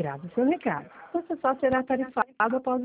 Grave seu recado. Você só será tarifado após